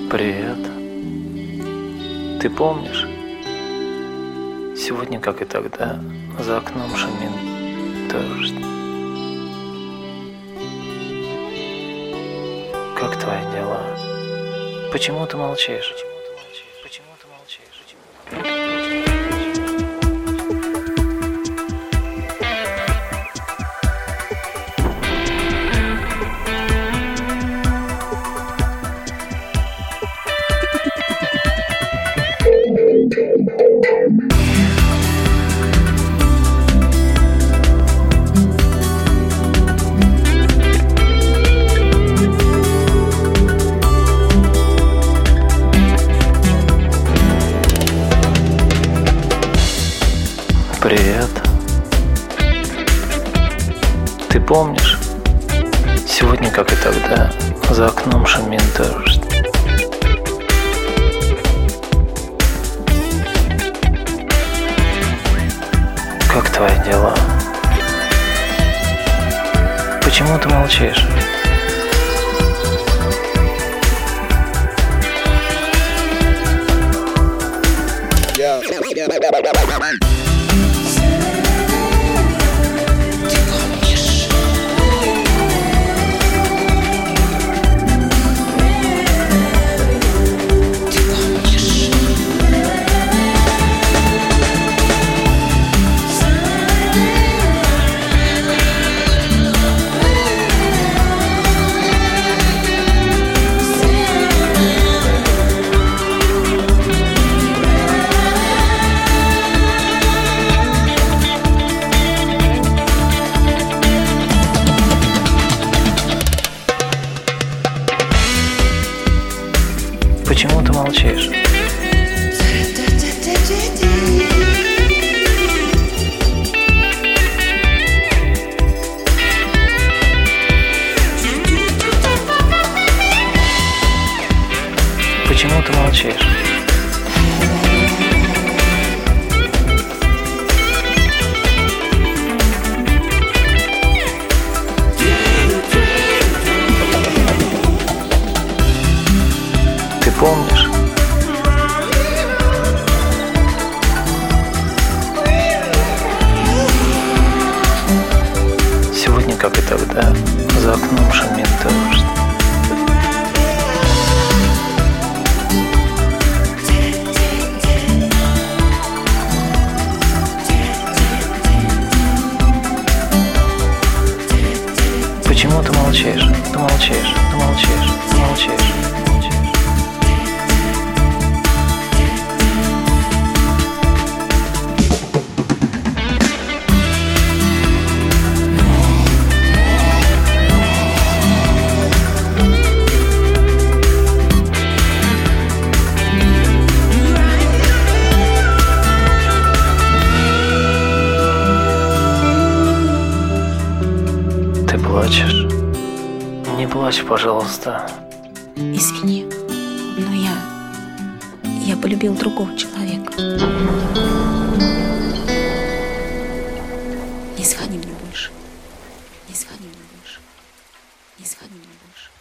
Привет. Ты помнишь? Сегодня, как и тогда, за окном шумит дождь. Как твои дела? Почему ты молчишь? Почему ты молчишь? Привет. Ты помнишь? Сегодня, как и тогда, за окном шумит дождь. Как твои дела? Почему ты молчишь? Почему ты молчишь? Почему ты молчишь? Ты помнишь? Сегодня, как и тогда, за окном шумит дождь. Почему ты молчишь? Ты молчишь, ты молчишь, ты молчишь. Ты плачешь? Не плачь, пожалуйста. Извини, но я полюбил другого человека. Не звони мне больше. Не звони мне больше. Не звони мне больше.